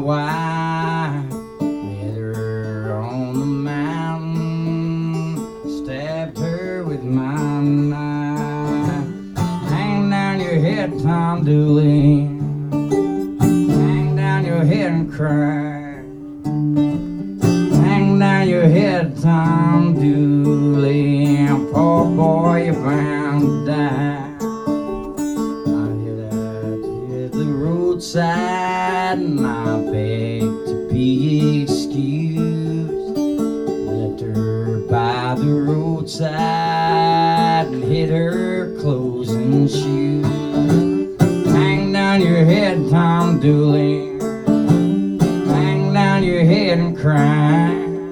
wife. Met her on the mountain, stabbed her with my knife. Hang down your head, Tom Dooley. Hang down your head and cry. Hang down your head, Tom Dooley. Poor boy, you're bound to die. I hid out at the roadside and I begged to be excused. Left her by the roadside and hid her clothes and shoes. Hang down your head, Tom Dooley. Hang down your head and cry.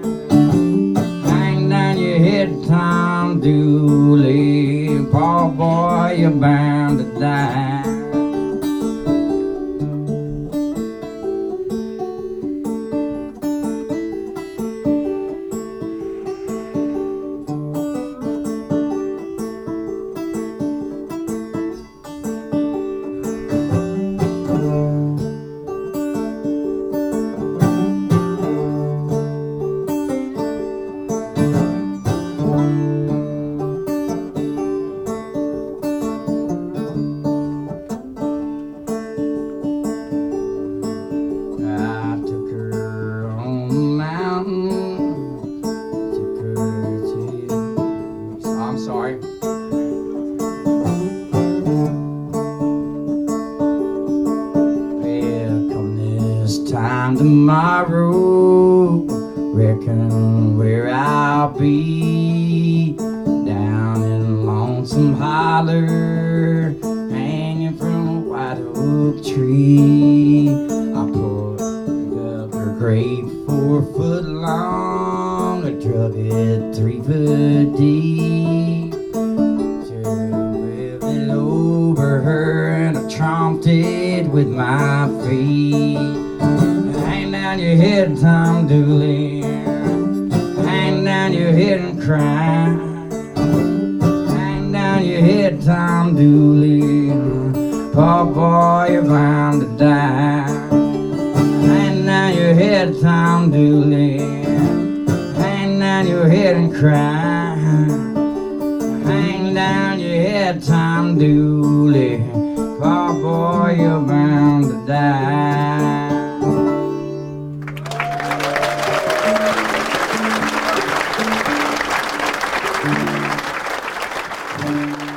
Hang down your head, Tom Dooley. Poor boy, you're bound to die. Time tomorrow, reckon where I'll be, down in Lonesome Holler, hanging from a white oak tree. I pulled up her grave 4 foot long, I drug it 3 foot deep, drove it over her and I tromped it with my feet. Hang down your head, Tom Dooley. Hang down your head and cry. Hang down your head, Tom Dooley. Poor boy, you're bound to die. Hang down your head, Tom Dooley. Hang down your head and cry. Hang down your head, Tom Dooley. Poor boy, you're bound to die. Thank you.